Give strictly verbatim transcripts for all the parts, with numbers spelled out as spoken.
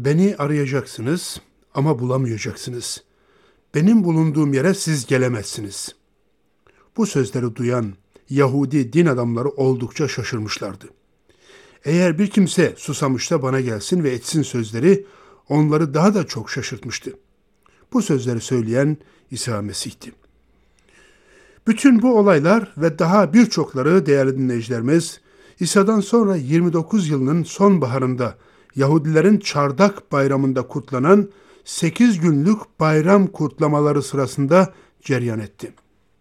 Beni arayacaksınız ama bulamayacaksınız. Benim bulunduğum yere siz gelemezsiniz. Bu sözleri duyan Yahudi din adamları oldukça şaşırmışlardı. Eğer bir kimse susamışsa bana gelsin ve etsin sözleri onları daha da çok şaşırtmıştı. Bu sözleri söyleyen İsa Mesih'ti. Bütün bu olaylar ve daha birçokları değerli dinleyicilerimiz, İsa'dan sonra yirmi dokuz yılının sonbaharında Yahudilerin Çardak Bayramı'nda kutlanan sekiz günlük bayram kutlamaları sırasında cereyan etti.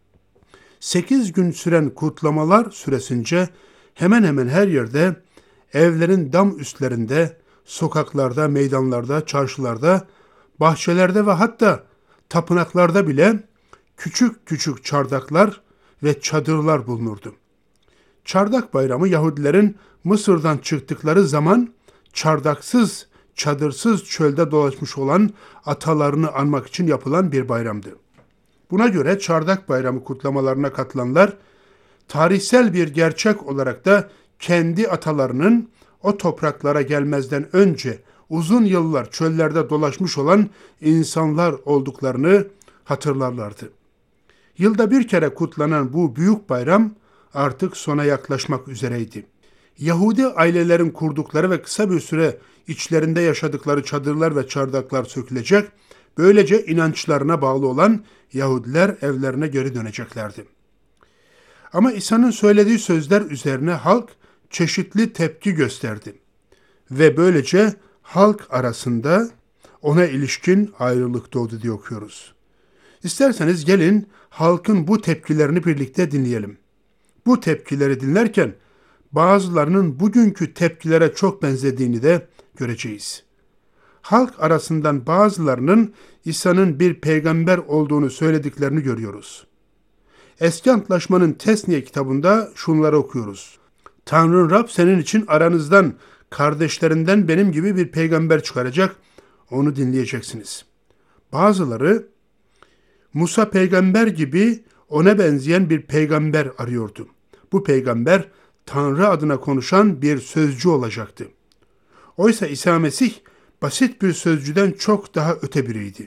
sekiz gün süren kutlamalar süresince hemen hemen her yerde, evlerin dam üstlerinde, sokaklarda, meydanlarda, çarşılarda, bahçelerde ve hatta tapınaklarda bile küçük küçük çardaklar ve çadırlar bulunurdu. Çardak Bayramı Yahudilerin Mısır'dan çıktıkları zaman çardaksız, çadırsız çölde dolaşmış olan atalarını anmak için yapılan bir bayramdı. Buna göre Çardak Bayramı kutlamalarına katılanlar, tarihsel bir gerçek olarak da kendi atalarının o topraklara gelmezden önce uzun yıllar çöllerde dolaşmış olan insanlar olduklarını hatırlarlardı. Yılda bir kere kutlanan bu büyük bayram artık sona yaklaşmak üzereydi. Yahudi ailelerin kurdukları ve kısa bir süre içlerinde yaşadıkları çadırlar ve çardaklar sökülecek, böylece inançlarına bağlı olan Yahudiler evlerine geri döneceklerdi. Ama İsa'nın söylediği sözler üzerine halk çeşitli tepki gösterdi ve böylece halk arasında ona ilişkin ayrılık doğdu diye okuyoruz. İsterseniz gelin halkın bu tepkilerini birlikte dinleyelim. Bu tepkileri dinlerken bazılarının bugünkü tepkilere çok benzediğini de göreceğiz. Halk arasından bazılarının İsa'nın bir peygamber olduğunu söylediklerini görüyoruz. Eski Antlaşma'nın Tesniye kitabında şunları okuyoruz. Tanrı Rab senin için aranızdan, kardeşlerinden benim gibi bir peygamber çıkaracak, onu dinleyeceksiniz. Bazıları Musa peygamber gibi ona benzeyen bir peygamber arıyordu. Bu peygamber Tanrı adına konuşan bir sözcü olacaktı. Oysa İsa Mesih basit bir sözcüden çok daha öte biriydi.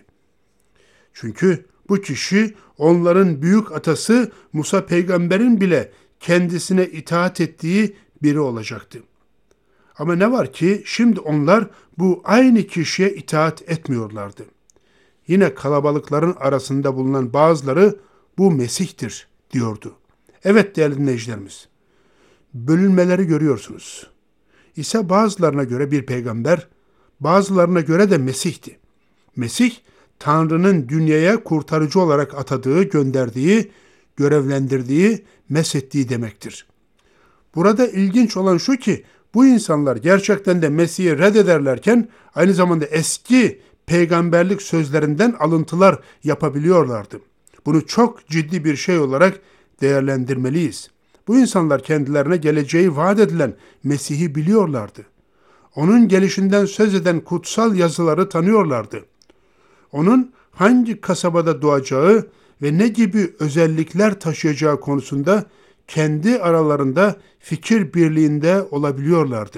Çünkü bu kişi onların büyük atası Musa peygamberin bile kendisine itaat ettiği biri olacaktı. Ama ne var ki şimdi onlar bu aynı kişiye itaat etmiyorlardı. Yine kalabalıkların arasında bulunan bazıları bu Mesih'tir diyordu. Evet değerli dinleyicilerimiz, bölünmeleri görüyorsunuz. İsa bazılarına göre bir peygamber, bazılarına göre de Mesih'ti. Mesih, Tanrı'nın dünyaya kurtarıcı olarak atadığı, gönderdiği, görevlendirdiği, meshettiği demektir. Burada ilginç olan şu ki, bu insanlar gerçekten de Mesih'i reddederlerken aynı zamanda eski peygamberlik sözlerinden alıntılar yapabiliyorlardı. Bunu çok ciddi bir şey olarak değerlendirmeliyiz. Bu insanlar kendilerine geleceği vaat edilen Mesih'i biliyorlardı. Onun gelişinden söz eden kutsal yazıları tanıyorlardı. Onun hangi kasabada doğacağı ve ne gibi özellikler taşıyacağı konusunda kendi aralarında fikir birliğinde olabiliyorlardı.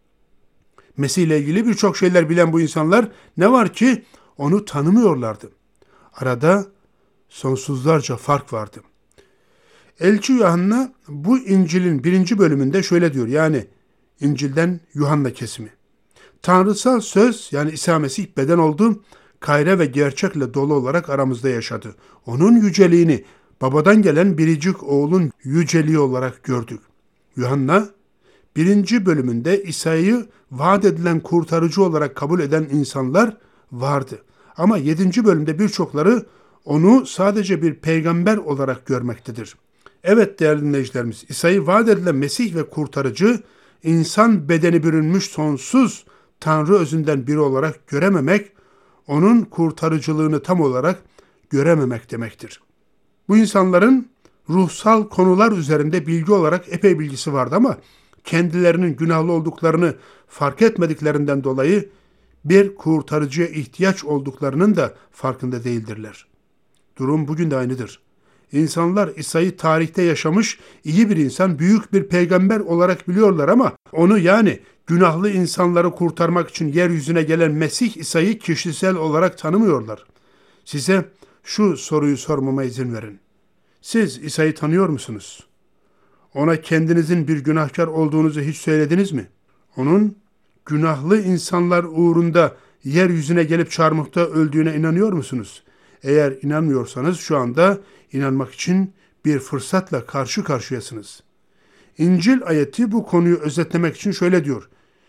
Mesih ile ilgili birçok şeyler bilen bu insanlar ne var ki onu tanımıyorlardı. Arada sonsuzlarca fark vardı. Elçi Yuhanna bu İncil'in birinci bölümünde şöyle diyor, yani İncil'den Yuhanna kesimi. Tanrısal söz yani İsa Mesih beden oldu, kayra ve gerçekle dolu olarak aramızda yaşadı. Onun yüceliğini babadan gelen biricik oğlun yüceliği olarak gördük. Yuhanna birinci bölümünde İsa'yı vaat edilen kurtarıcı olarak kabul eden insanlar vardı. Ama yedinci bölümde birçokları onu sadece bir peygamber olarak görmektedir. Evet değerli dinleyicilerimiz, İsa'yı vaat edilen Mesih ve kurtarıcı, insan bedeni bürünmüş sonsuz Tanrı özünden biri olarak görememek, onun kurtarıcılığını tam olarak görememek demektir. Bu insanların ruhsal konular üzerinde bilgi olarak epey bilgisi vardı ama kendilerinin günahlı olduklarını fark etmediklerinden dolayı bir kurtarıcıya ihtiyaç olduklarının da farkında değildirler. Durum bugün de aynıdır. İnsanlar İsa'yı tarihte yaşamış iyi bir insan, büyük bir peygamber olarak biliyorlar ama onu, yani günahlı insanları kurtarmak için yeryüzüne gelen Mesih İsa'yı kişisel olarak tanımıyorlar. Size şu soruyu sormama izin verin. Siz İsa'yı tanıyor musunuz? Ona kendinizin bir günahkar olduğunuzu hiç söylediniz mi? Onun günahlı insanlar uğrunda yeryüzüne gelip çarmıhta öldüğüne inanıyor musunuz? Eğer inanmıyorsanız şu anda inanmak için bir fırsatla karşı karşıyasınız. İncil ayeti bu konuyu özetlemek için şöyle diyor.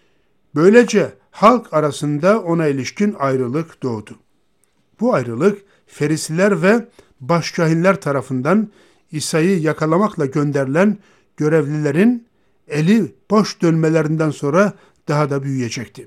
Böylece halk arasında ona ilişkin ayrılık doğdu. Bu ayrılık Ferisiler ve başkâhinler tarafından İsa'yı yakalamakla gönderilen görevlilerin eli boş dönmelerinden sonra daha da büyüyecekti.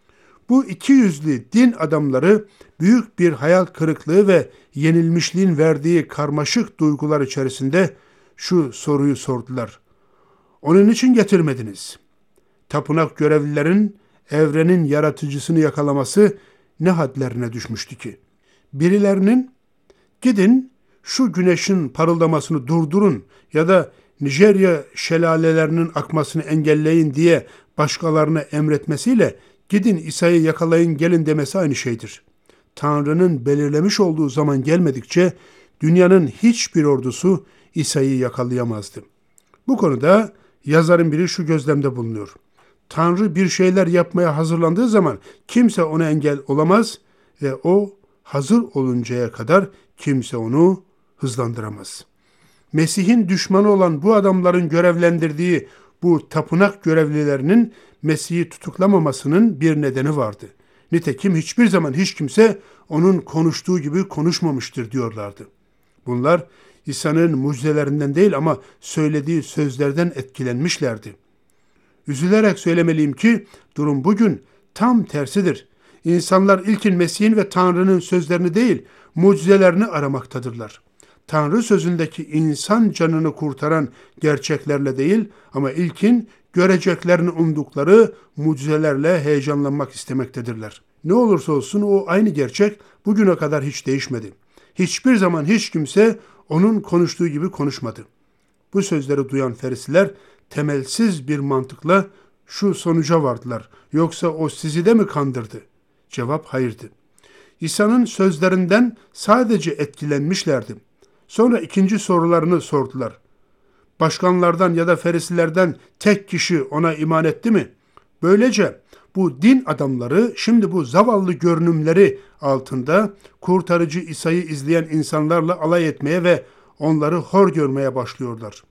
Bu iki yüzlü din adamları büyük bir hayal kırıklığı ve yenilmişliğin verdiği karmaşık duygular içerisinde şu soruyu sordular. Onun için getirmediniz. Tapınak görevlilerin evrenin yaratıcısını yakalaması ne hadlerine düşmüştü ki? Birilerinin gidin şu güneşin parıldamasını durdurun ya da Nijerya şelalelerinin akmasını engelleyin diye başkalarına emretmesiyle gidin İsa'yı yakalayın gelin demesi aynı şeydir. Tanrı'nın belirlemiş olduğu zaman gelmedikçe dünyanın hiçbir ordusu İsa'yı yakalayamazdı. Bu konuda yazarın biri şu gözlemde bulunuyor. Tanrı bir şeyler yapmaya hazırlandığı zaman kimse ona engel olamaz ve o hazır oluncaya kadar kimse onu hızlandıramaz. Mesih'in düşmanı olan bu adamların görevlendirdiği bu tapınak görevlilerinin Mesih'i tutuklamamasının bir nedeni vardı. Nitekim hiçbir zaman hiç kimse onun konuştuğu gibi konuşmamıştır diyorlardı. Bunlar İsa'nın mucizelerinden değil ama söylediği sözlerden etkilenmişlerdi. Üzülerek söylemeliyim ki durum bugün tam tersidir. İnsanlar ilkin Mesih'in ve Tanrı'nın sözlerini değil, mucizelerini aramaktadırlar. Tanrı sözündeki insan canını kurtaran gerçeklerle değil ama ilkin göreceklerini umdukları mucizelerle heyecanlanmak istemektedirler. Ne olursa olsun o aynı gerçek bugüne kadar hiç değişmedi. Hiçbir zaman hiç kimse onun konuştuğu gibi konuşmadı. Bu sözleri duyan Ferisiler temelsiz bir mantıkla şu sonuca vardılar. Yoksa o sizi de mi kandırdı? Cevap hayırdı. İsa'nın sözlerinden sadece etkilenmişlerdi. Sonra ikinci sorularını sordular. Başkanlardan ya da Ferisilerden tek kişi ona iman etti mi? Böylece bu din adamları şimdi bu zavallı görünümleri altında kurtarıcı İsa'yı izleyen insanlarla alay etmeye ve onları hor görmeye başlıyorlar.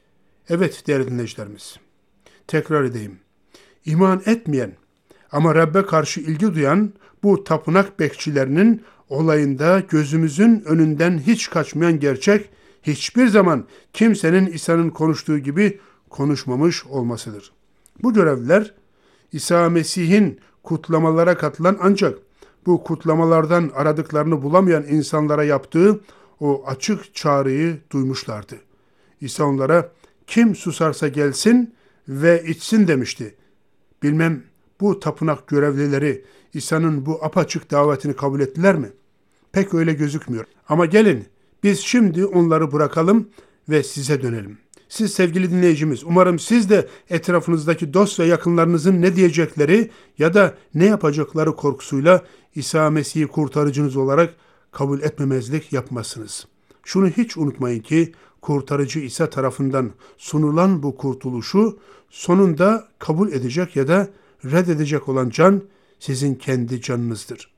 Evet değerli dinleyicilerimiz, tekrar edeyim. İman etmeyen ama Rabbe karşı ilgi duyan bu tapınak bekçilerinin olayında gözümüzün önünden hiç kaçmayan gerçek, hiçbir zaman kimsenin İsa'nın konuştuğu gibi konuşmamış olmasıdır. Bu görevliler İsa Mesih'in kutlamalara katılan ancak bu kutlamalardan aradıklarını bulamayan insanlara yaptığı o açık çağrıyı duymuşlardı. İsa onlara kim susarsa gelsin ve içsin demişti. Bilmem bu tapınak görevlileri İsa'nın bu apaçık davetini kabul ettiler mi? Pek öyle gözükmüyor. Ama gelin biz şimdi onları bırakalım ve size dönelim. Siz sevgili dinleyicimiz, umarım siz de etrafınızdaki dost ve yakınlarınızın ne diyecekleri ya da ne yapacakları korkusuyla İsa Mesih'i kurtarıcınız olarak kabul etmemezlik yapmazsınız. Şunu hiç unutmayın ki kurtarıcı İsa tarafından sunulan bu kurtuluşu sonunda kabul edecek ya da reddedecek olan can sizin kendi canınızdır.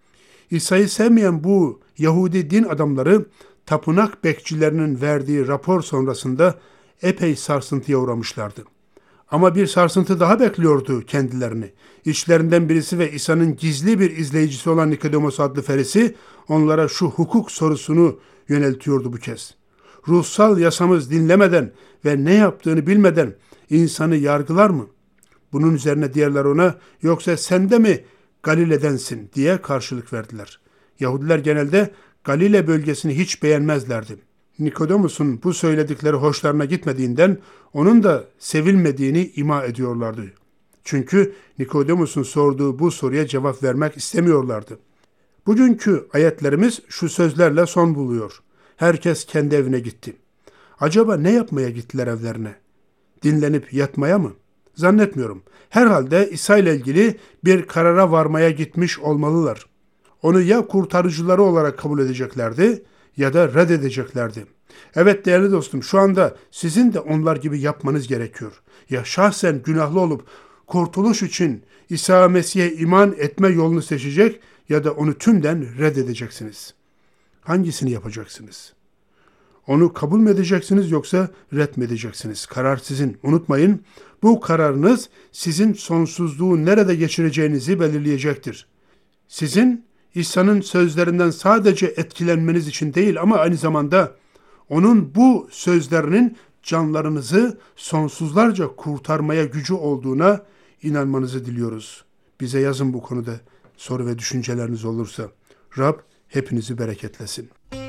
İsa'yı sevmeyen bu Yahudi din adamları tapınak bekçilerinin verdiği rapor sonrasında epey sarsıntıya uğramışlardı. Ama bir sarsıntı daha bekliyordu kendilerini. İçlerinden birisi ve İsa'nın gizli bir izleyicisi olan Nikodemos adlı Ferisi onlara şu hukuk sorusunu yöneltiyordu bu kez. Ruhsal yasamız dinlemeden ve ne yaptığını bilmeden insanı yargılar mı? Bunun üzerine diğerler ona yoksa sen de mi Galile'densin diye karşılık verdiler. Yahudiler genelde Galile bölgesini hiç beğenmezlerdi. Nikodemos'un bu söyledikleri hoşlarına gitmediğinden onun da sevilmediğini ima ediyorlardı. Çünkü Nikodemos'un sorduğu bu soruya cevap vermek istemiyorlardı. Bugünkü ayetlerimiz şu sözlerle son buluyor. Herkes kendi evine gitti. Acaba ne yapmaya gittiler evlerine? Dinlenip yatmaya mı? Zannetmiyorum. Herhalde İsa ile ilgili bir karara varmaya gitmiş olmalılar. Onu ya kurtarıcıları olarak kabul edeceklerdi ya da reddedeceklerdi. Evet değerli dostum, şu anda sizin de onlar gibi yapmanız gerekiyor. Ya şahsen günahlı olup kurtuluş için İsa Mesih'e iman etme yolunu seçecek ya da onu tümden reddedeceksiniz. Hangisini yapacaksınız? Onu kabul mü edeceksiniz yoksa red mi edeceksiniz? Karar sizin. Unutmayın, bu kararınız sizin sonsuzluğu nerede geçireceğinizi belirleyecektir. Sizin İsa'nın sözlerinden sadece etkilenmeniz için değil ama aynı zamanda onun bu sözlerinin canlarınızı sonsuzlarca kurtarmaya gücü olduğuna inanmanızı diliyoruz. Bize yazın bu konuda soru ve düşünceleriniz olursa. Rab hepinizi bereketlesin.